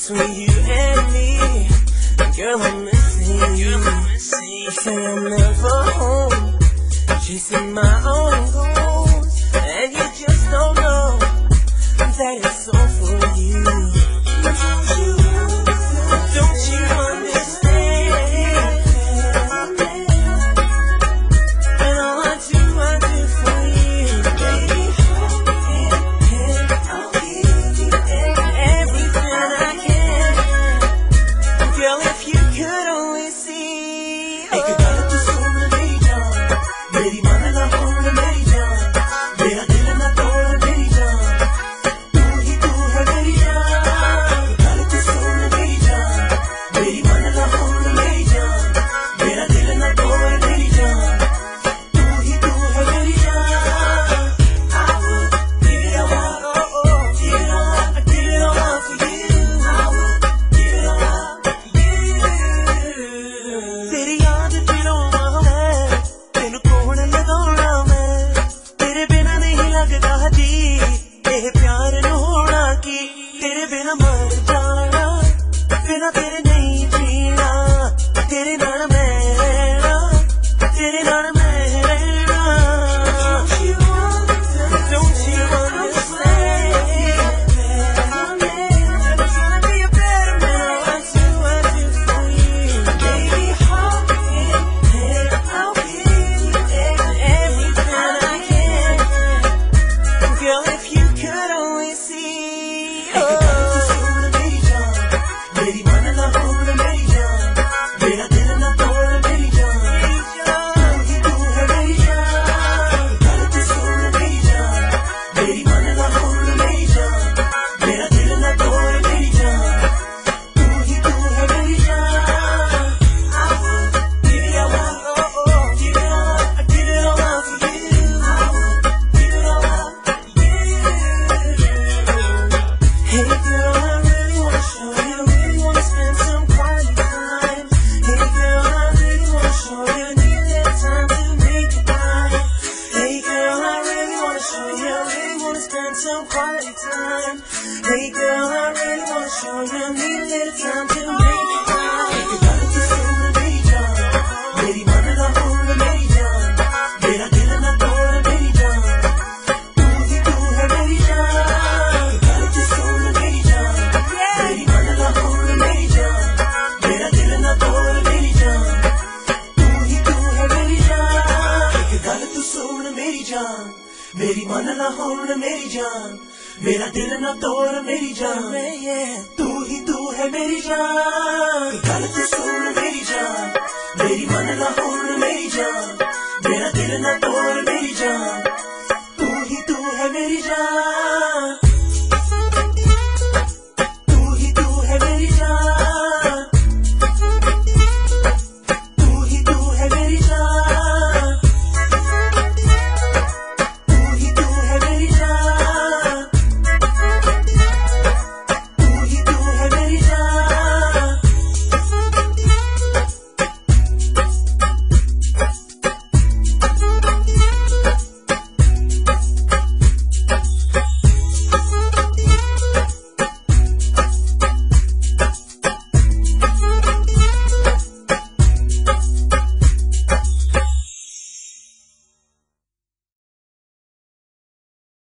between you and me. Girl, I'm missing you. I say I'm never home, chasing my own goals, and you just don't know that it's all for you. Don't you understand? And all I do for you, baby. I'll give you everything I can. Girl, if you could only see. मेरी मन ना भूल मेरी जान, मेरा दिल ना तोड़ मेरी जान, तू ही तू है मेरी जान। गल तू सुन मेरी जान, मेरी मन ना भूल मेरी जान, मेरा दिल ना तोड़ मेरी जान, तू ही तू है मेरी जान। I would give it all, give it all, give it all for you. I would give it all for you. तेरी याद दिलों में तेनू कौन लगाउणा मैं, तेरे बिना नहीं लगदा जी ਇਹ प्यार नू होना की, तेरे बिना मर जाना, बिना तेरे नहीं जीना, तेरे नाल मैं रहना, तेरे नाल मैं रहना। Don't you understand? I just wanna be a better man. I do for you, baby. I'll give you everything I can. Girl, if you could only see. मेरी जान, मेरी मन ना भूल मेरी जान, मेरा दिल ना तोड़ मेरी जान, तू ही तू है मेरी जान। गल तू सुन मेरी जान, मेरी मन ना भूल मेरी जान, मेरा दिल ना तोड़ मेरी जान, तू ही तू है मेरी जान। I would give it all, give it all, give it all for you. I would give it all for you. Hey girl, I really wanna show you, really wanna spend some quality time. Hey girl, I really wanna show you, need that time to make it right. Hey girl, I really wanna show you, really wanna spend some quality time. Hey girl, I really wanna show you, need that time to make it right. गल तू सुन मेरी जान, मेरी मन ना भूल मेरी जान, मेरा दिल ना तोड़ मेरी जान, तू ही तू है मेरी जान। गल तू सुन मेरी जान, मेरी मन ना भूल मेरी जान, मेरा दिल ना तोड़ मेरी जान, तू ही तू है मेरी जान। गल तू सुन मेरी जान, मेरी मन ना भूल मेरी जान, मेरा दिल ना तोड़ मेरी जान, तू ही तू है मेरी जान। गल तू सुन मेरी जान, मेरी मन ना भूल